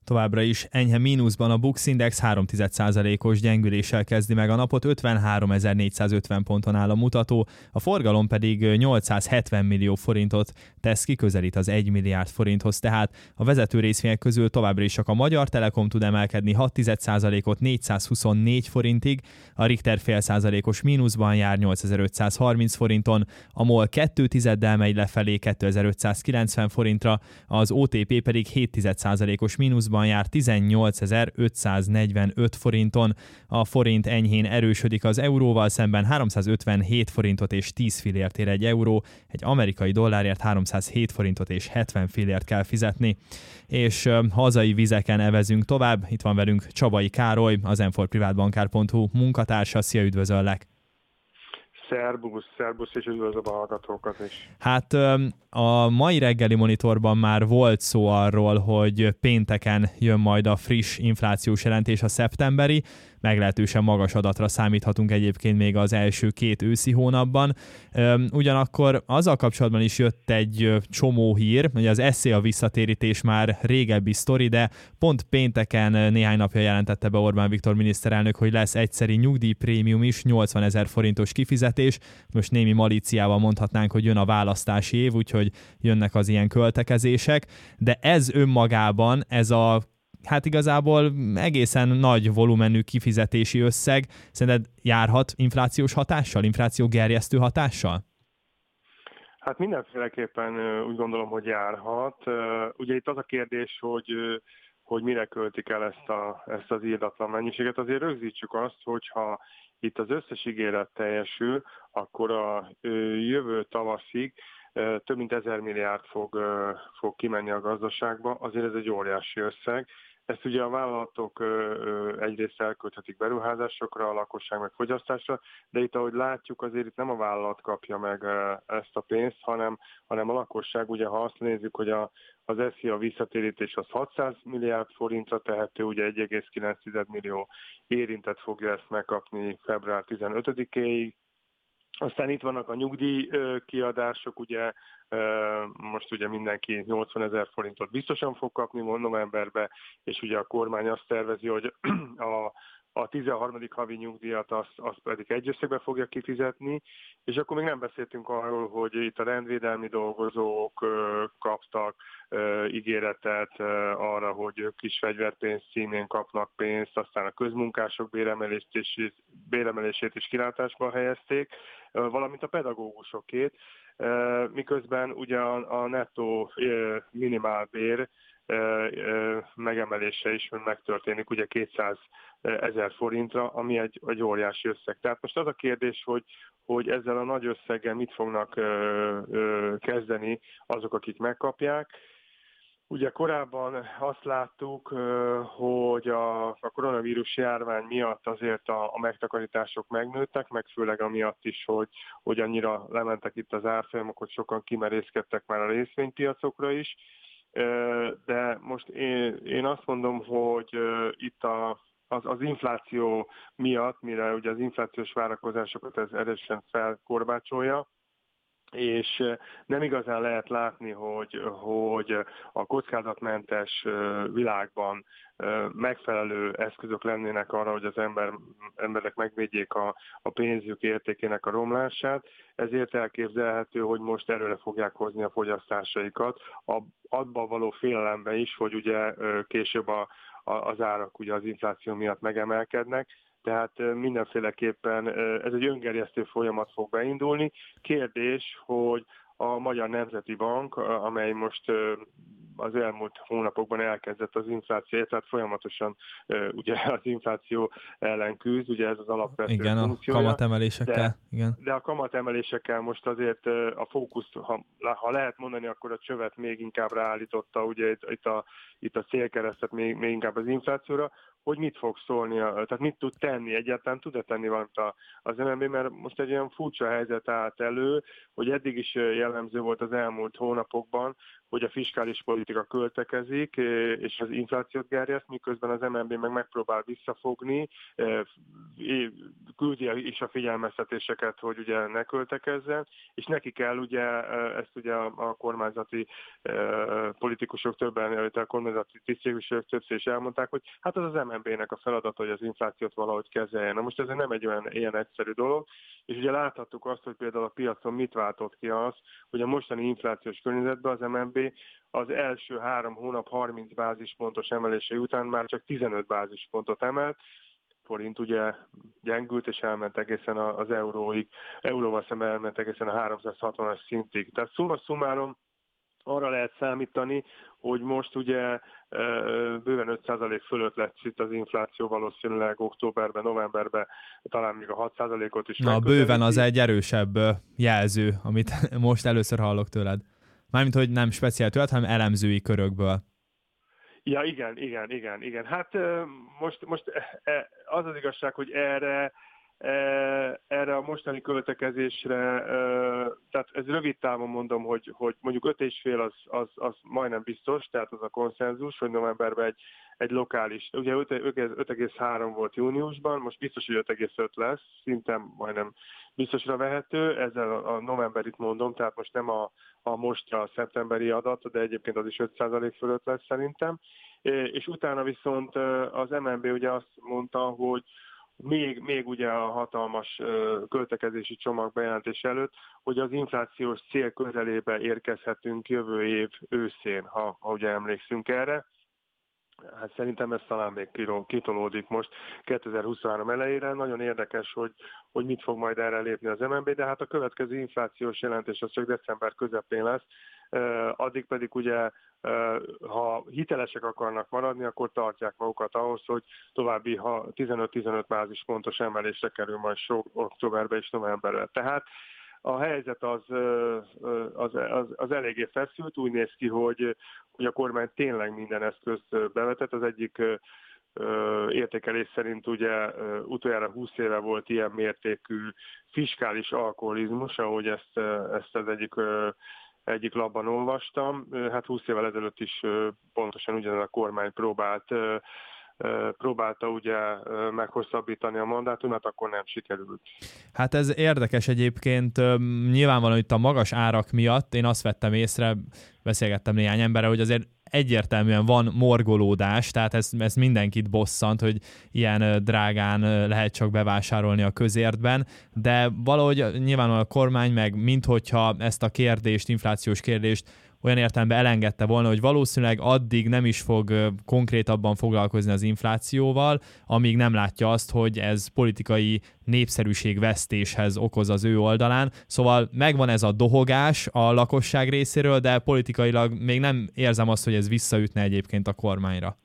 Továbbra is enyhe mínuszban a Bux Index 0,3%-os gyengüléssel kezdi meg a napot, 53.450 ponton áll a mutató, a forgalom pedig 870 millió forintot tesz ki, közelít az 1 milliárd forinthoz, tehát a vezető részvények közül továbbra is csak a Magyar Telekom tud emelkedni 0,6%-ot 424 forintig, a Richter fél százalékos mínuszban jár 8530 forinton, a MOL 2,1-del megy lefelé 2590 forintra, az OTP pedig 0,7%-os mínuszban jár 18.545 forinton, a forint enyhén erősödik az euróval szemben 357 forintot és 10 fillért ér egy euró, egy amerikai dollárért 307 forintot és 70 fillért kell fizetni. És hazai vizeken evezünk tovább, itt van velünk Csabai Károly, az m4privatbankár.hu munkatársa, szia, üdvözöllek! Szerbusz, és üdvözlöm a hallgatókat is. Hát a mai reggeli monitorban már volt szó arról, hogy pénteken jön majd a friss inflációs jelentés, a szeptemberi, meglehetősen magas adatra számíthatunk egyébként még az első 2 őszi hónapban. Ugyanakkor azzal kapcsolatban is jött egy csomó hír, hogy az SZIA visszatérítés már régebbi sztori, de pont pénteken néhány napja jelentette be Orbán Viktor miniszterelnök, hogy lesz egyszeri nyugdíjprémium is, 80 000 forintos kifizetés. Most némi malíciával mondhatnánk, hogy jön a választási év, úgyhogy jönnek az ilyen költekezések, de ez önmagában, ez a hát igazából egészen nagy volumenű kifizetési összeg, szerinted járhat inflációs hatással, infláció gerjesztő hatással? Hát mindenféleképpen úgy gondolom, hogy járhat. Ugye itt az a kérdés, hogy mire költik el ezt az írdatlan mennyiséget. Azért rögzítsük azt, hogyha itt az összes ígéret teljesül, akkor a jövő tavaszig több mint 1000 milliárd fog kimenni a gazdaságba, azért ez egy óriási összeg. Ezt ugye a vállalatok egyrészt elkölthetik beruházásokra, a lakosság meg fogyasztásra, de itt, ahogy látjuk, azért itt nem a vállalat kapja meg ezt a pénzt, hanem a lakosság. Ugye, ha azt nézzük, hogy az SZIA visszatérítés az 600 milliárd forintra tehető, ugye 1,9 millió érintett fogja ezt megkapni február 15-éig. Aztán itt vannak a nyugdíj kiadások, ugye most ugye mindenki 80 000 forintot biztosan fog kapni novemberben, és ugye a kormány azt tervezi, hogy a 13. havi nyugdíjat azt pedig egy összegbe fogja kifizetni, és akkor még nem beszéltünk arról, hogy itt a rendvédelmi dolgozók kaptak ígéretet arra, hogy ők is fegyverpénz címén kapnak pénzt, aztán a közmunkások béremelését is kilátásba helyezték, valamint a pedagógusokét, miközben ugye a nettó minimálbér megemelése is megtörténik ugye 200 000 forintra, ami egy óriási összeg. Tehát most az a kérdés, hogy ezzel a nagy összeggel mit fognak kezdeni azok, akik megkapják. Ugye korábban azt láttuk, hogy a koronavírus járvány miatt azért a megtakarítások megnőttek, meg főleg amiatt is, hogy annyira lementek itt az árfolyamok, hogy sokan kimerészkedtek már a részvénypiacokra is. De most én azt mondom, hogy itt az infláció miatt, mire ugye az inflációs várakozásokat ez erősen felkorbácsolja, és nem igazán lehet látni, hogy a kockázatmentes világban megfelelő eszközök lennének arra, hogy az emberek megvédjék a pénzük értékének a romlását, ezért elképzelhető, hogy most erőre fogják hozni a fogyasztásaikat, abban való félelemben is, hogy ugye később az árak ugye az infláció miatt megemelkednek, tehát mindenféleképpen ez egy öngerjesztő folyamat fog beindulni. Kérdés, hogy a Magyar Nemzeti Bank, amely most az elmúlt hónapokban elkezdett az infláció, tehát folyamatosan ugye az infláció ellen küzd, ugye ez az alapvető funkciója. Igen, a kamatemelésekkel. De a kamatemelésekkel most azért a fókuszt, ha lehet mondani, akkor a csövet még inkább ráállította, ugye itt a célkeresztet még inkább az inflációra, hogy mit fog szólni, tehát mit tud tenni, egyáltalán tud-e tenni valamit az MNB, mert most egy olyan furcsa helyzet állt elő, hogy eddig is jellemző volt az elmúlt hónapokban, hogy a fiskális politika politika költekezik, és az inflációt gerjeszt, miközben az MNB meg megpróbál visszafogni, küldi is a figyelmeztetéseket, hogy ugye ne költekezzen, és neki kell ugye, ezt ugye a kormányzati politikusok többen, a kormányzati tisztségviselők többször is elmondták, hogy hát az MNB-nek a feladata, hogy az inflációt valahogy kezeljen. Na most ez nem egy ilyen egyszerű dolog, és ugye láthattuk azt, hogy például a piacon mit váltott ki az, hogy a mostani inflációs környezetben az MNB az első 3 hónap 30 bázispontos emelése után már csak 15 bázispontot emelt, forint ugye gyengült, és elment egészen az euróval szemben elment egészen a 360-as szintig. Tehát summa summarum arra lehet számítani, hogy most ugye bőven 5% fölött lesz itt az infláció valószínűleg októberben, novemberben talán még a 6%-ot is. Na, bőven az egy erősebb jelző, amit most először hallok tőled. Mármint, hogy nem speciál tőled, hanem elemzői körökből. Ja, igen. Hát most az az igazság, hogy erre a mostani költekezésre, tehát ez rövid távon mondom, hogy mondjuk 5,5 az majdnem biztos, tehát az a konszenzus, hogy novemberben egy lokális, ugye 5,3 volt júniusban, most biztos, hogy 5,5 lesz, szinte majdnem biztosra vehető, ezzel a novemberit mondom, tehát most nem a szeptemberi adat, de egyébként az is 5% fölött lesz szerintem, és utána viszont az MNB ugye azt mondta, hogy még ugye a hatalmas költekezési csomag bejelentés előtt, hogy az inflációs cél közelébe érkezhetünk jövő év őszén, ha ugye emlékszünk erre. Hát szerintem ez talán még kitolódik most 2023 elejére. Nagyon érdekes, hogy mit fog majd erre lépni az MNB, de hát a következő inflációs jelentés az csak december közepén lesz. Addig pedig ugye, ha hitelesek akarnak maradni, akkor tartják magukat ahhoz, hogy további 15-15 bázispontos emelésre kerül majd októberben és novemberben. Tehát a helyzet az eléggé feszült, úgy néz ki, hogy a kormány tényleg minden eszközt bevetett. Az egyik értékelés szerint ugye utoljára 20 éve volt ilyen mértékű fiskális alkoholizmus, ahogy ezt az egyik labban olvastam. Hát 20 évvel ezelőtt is pontosan ugyanaz a kormány próbálta ugye meghosszabbítani a mandátumát, akkor nem sikerült. Hát ez érdekes egyébként, nyilvánvalóan itt a magas árak miatt én azt vettem észre, beszélgettem néhány emberrel, hogy azért egyértelműen van morgolódás, tehát ez mindenkit bosszant, hogy ilyen drágán lehet csak bevásárolni a közértben, de valahogy nyilvánvalóan a kormány meg minthogyha ezt a kérdést, inflációs kérdést olyan értelemben elengedte volna, hogy valószínűleg addig nem is fog konkrétabban foglalkozni az inflációval, amíg nem látja azt, hogy ez politikai népszerűségvesztéshez okoz az ő oldalán. Szóval megvan ez a dohogás a lakosság részéről, de politikailag még nem érzem azt, hogy ez visszaütne egyébként a kormányra.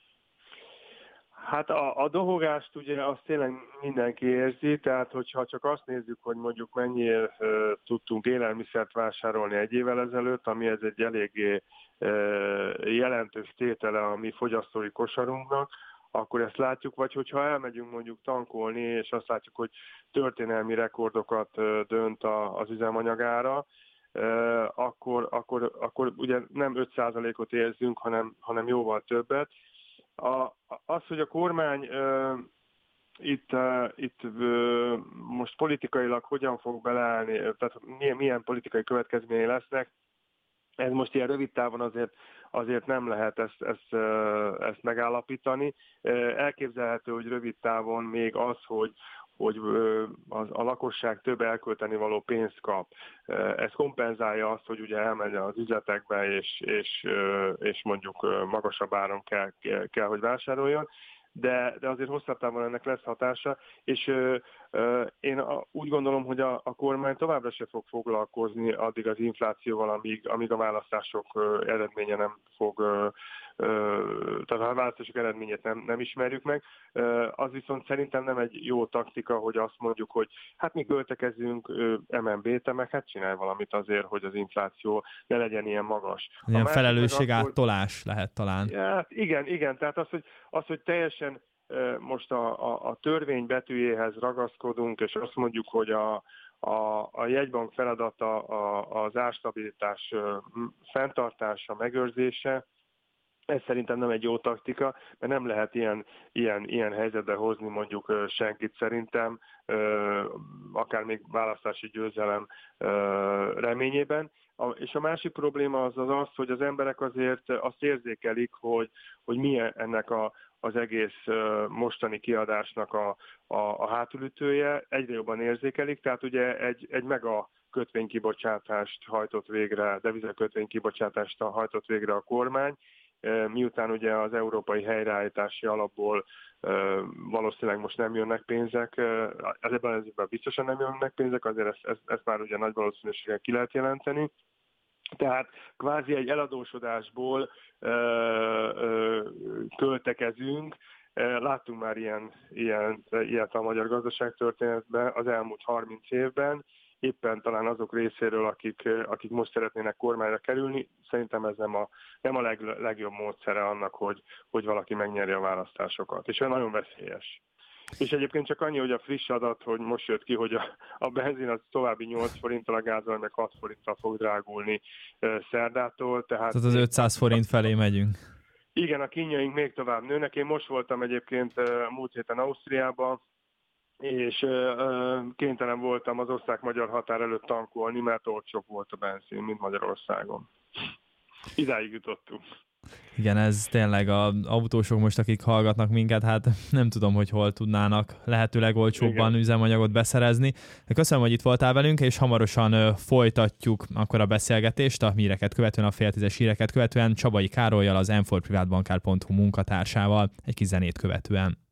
Hát a dohogást ugye azt tényleg mindenki érzi, tehát hogyha csak azt nézzük, hogy mondjuk mennyire tudtunk élelmiszert vásárolni egy évvel ezelőtt, ami ez egy eléggé jelentős tétele a mi fogyasztói kosarunknak, akkor ezt látjuk, vagy hogyha elmegyünk mondjuk tankolni, és azt látjuk, hogy történelmi rekordokat dönt az üzemanyagára, akkor ugye nem 5%-ot érzünk, hanem jóval többet. Az, hogy a kormány itt most politikailag hogyan fog beleállni, tehát milyen politikai következményei lesznek, ez most ilyen rövid távon azért nem lehet ezt megállapítani. Elképzelhető, hogy rövid távon még az, hogy a lakosság több elkölteni való pénzt kap. Ez kompenzálja azt, hogy ugye elmegy az üzletekbe, és mondjuk magasabb áron kell hogy vásároljon, de azért hosszabb távon ennek lesz hatása, és én úgy gondolom, hogy a kormány továbbra se fog foglalkozni addig az inflációval, amíg a választások eredménye nem fog, tehát a választások eredményét nem ismerjük meg. Az viszont szerintem nem egy jó taktika, hogy azt mondjuk, hogy hát mi költekezünk, MNB-te, meg hát csinálj valamit azért, hogy az infláció ne legyen ilyen magas. Ilyen felelősség áttolás lehet talán. Hát igen, tehát az, hogy teljesen most a törvény betűjéhez ragaszkodunk, és azt mondjuk, hogy A jegybank feladata az árstabilitás fenntartása, megőrzése. Ez szerintem nem egy jó taktika, mert nem lehet ilyen helyzetbe hozni mondjuk senkit szerintem, akár még választási győzelem reményében. És a másik probléma az, hogy az emberek azért azt érzékelik, hogy mi ennek az egész mostani kiadásnak a hátulütője, egyre jobban érzékelik, tehát ugye egy mega kötvénykibocsátást hajtott végre, devizakötvénykibocsátást hajtott végre a kormány, miután ugye az európai helyreállítási alapból valószínűleg most nem jönnek pénzek, ebben az évben biztosan nem jönnek pénzek, azért ezt már ugye nagy valószínűséggel ki lehet jelenteni. Tehát kvázi egy eladósodásból költekezünk. Láttunk már ilyet a magyar gazdaságtörténetben az elmúlt 30 évben, éppen talán azok részéről, akik most szeretnének kormányra kerülni. Szerintem ez nem a legjobb módszere annak, hogy valaki megnyerje a választásokat. És ez nagyon veszélyes. És egyébként csak annyi, hogy a friss adat, hogy most jött ki, hogy a benzin az további 8 forinttal, a gázolaj meg 6 forinttal fog drágulni szerdától. Tehát az 500 forint felé megyünk. Igen, a kínjaink még tovább nőnek. Én most voltam egyébként múlt héten Ausztriában, és kénytelen voltam az osztrák-magyar határ előtt tankolni, mert olcsóbb volt a benzin, mint Magyarországon. Idáig jutottunk. Igen, ez tényleg az autósok most, akik hallgatnak minket, hát nem tudom, hogy hol tudnának lehetőleg olcsóbban üzemanyagot beszerezni. De köszönöm, hogy itt voltál velünk, és hamarosan folytatjuk akkor a beszélgetést a híreket követően, a 9:30 híreket követően Csabai Károllyal, az m4privatbankár.hu munkatársával, egy kis zenét követően.